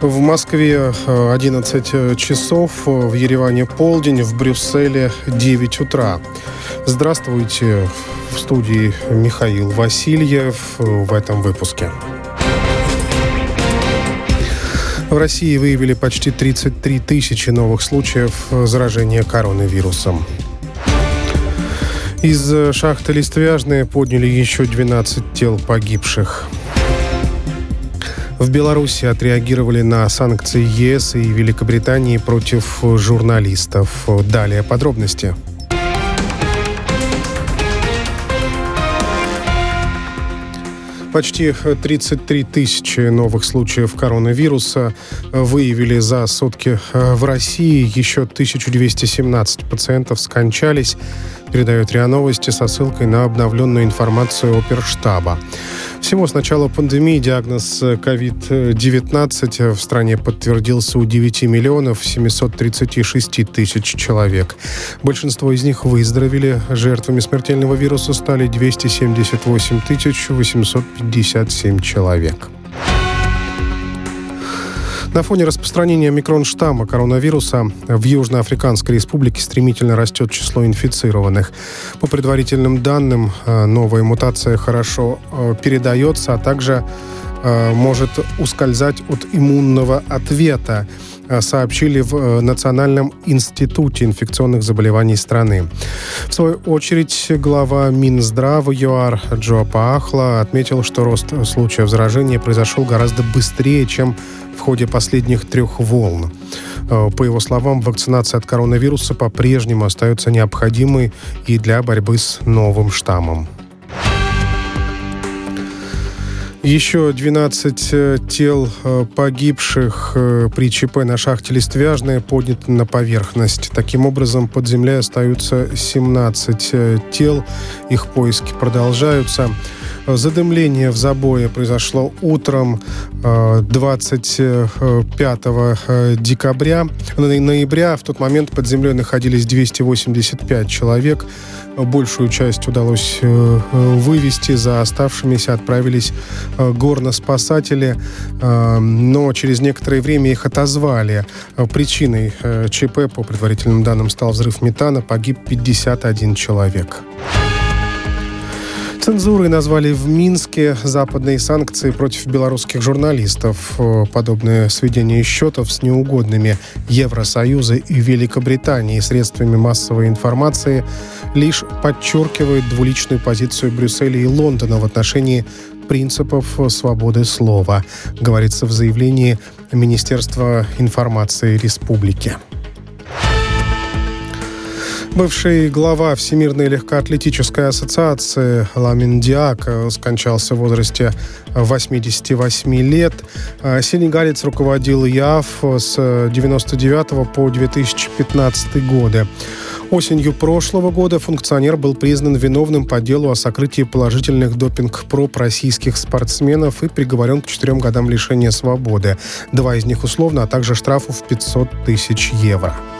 В Москве 11 часов, в Ереване полдень, в Брюсселе 9 утра. Здравствуйте, в студии Михаил Васильев в этом выпуске. В России выявили почти 33 тысячи новых случаев заражения коронавирусом. Из шахты Листвяжная подняли еще 12 тел погибших. В Беларуси отреагировали на санкции ЕС и Великобритании против журналистов. Далее подробности. Почти 33 тысячи новых случаев коронавируса выявили за сутки в России. Еще 1217 пациентов скончались, передает РИА Новости со ссылкой на обновленную информацию Оперштаба. Всего с начала пандемии диагноз COVID-19 в стране подтвердился у 9 миллионов 736 тысяч человек. Большинство из них выздоровели. Жертвами смертельного вируса стали 278 857 человек. На фоне распространения омикрон-штамма коронавируса в Южноафриканской Республике стремительно растет число инфицированных. По предварительным данным, новая мутация хорошо передается, а также может ускользать от иммунного ответа, сообщили в Национальном институте инфекционных заболеваний страны. В свою очередь, глава Минздрава ЮАР Джо Паахла отметил, что рост случаев заражения произошел гораздо быстрее, чем в ходе последних 3 волн. По его словам, вакцинация от коронавируса по-прежнему остается необходимой и для борьбы с новым штаммом. Еще 12 тел погибших при ЧП на шахте Листвяжная подняты на поверхность. Таким образом, под землей остаются 17 тел. Их поиски продолжаются. Задымление в забое произошло утром 25 ноября. В тот момент под землей находились 285 человек. Большую часть удалось вывести, за оставшимися отправились горноспасатели, но через некоторое время их отозвали. Причиной ЧП, по предварительным данным, стал взрыв метана. Погиб 51 человек. Цензурой назвали в Минске западные санкции против белорусских журналистов. Подобное сведение счетов с неугодными Евросоюза и Великобритании средствами массовой информации лишь подчеркивает двуличную позицию Брюсселя и Лондона в отношении принципов свободы слова, говорится в заявлении Министерства информации Республики. Бывший глава Всемирной легкоатлетической ассоциации Ламин Диак скончался в возрасте 88 лет. Сенегалец руководил ИААФ с 1999 по 2015 годы. Осенью прошлого года функционер был признан виновным по делу о сокрытии положительных допинг-проб российских спортсменов и приговорен к 4 годам лишения свободы. 2 из них условно, а также штрафу в 500 тысяч евро.